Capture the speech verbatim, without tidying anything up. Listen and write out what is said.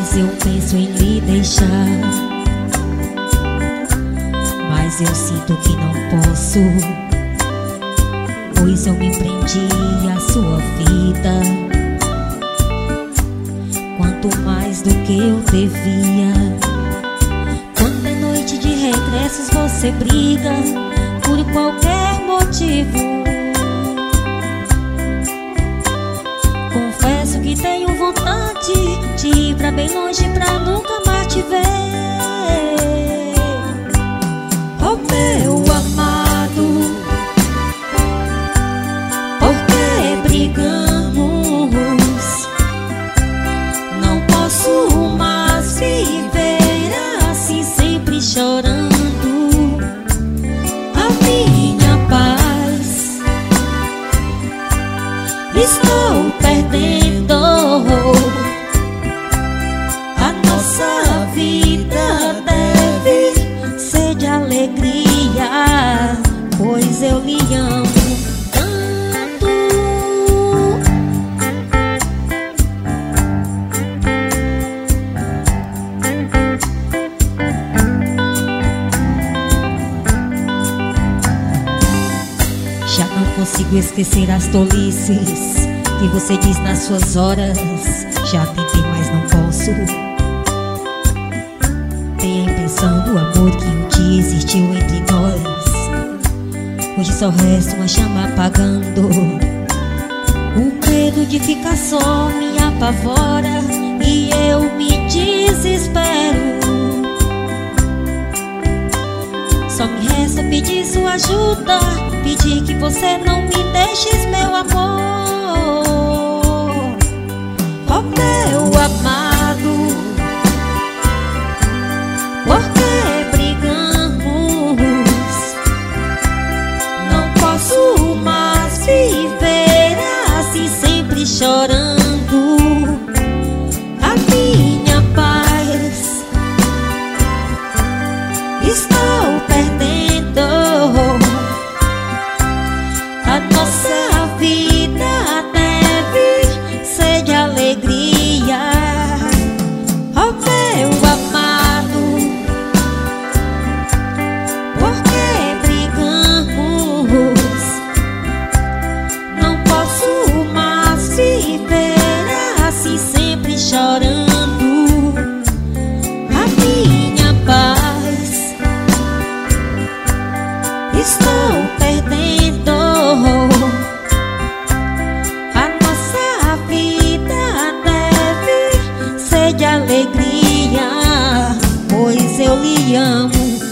vezes eu penso em lhe deixar, mas eu sinto que não posso, pois eu me prendi à sua vida, quanto mais do que eu devia. Quando é noite de regressos você briga por qualquer motivo. Confesso que tenho vontade de ir pra bem longe pra nunca mais te ver. Oh meu amado, por que brigamos? Não posso mais viver assim, sempre chorando. A minha paz estou perdendo. A nossa vida deve ser de alegria, pois eu lhe amo tanto. Já não consigo esquecer as tolices que você diz nas suas horas. Já tentei, mas não posso. Tenha a impressão do amor que um dia existiu entre nós. Hoje só resta uma chama apagando. O medo de ficar só me apavora e eu me desespero. Só me resta pedir sua ajuda, pedir que você não me deixes, meu amor. Oh meu amado, por que brigamos? Não posso mais viver assim, sempre chorando. A minha paz estou perdendo. A nossa vida deve ser de alegria. Oh meu amado, por que brigamos? Não posso mais viver assim, sempre chorando. A minha paz estou perdendo. A nossa vida deve ser de alegria, pois eu lhe amo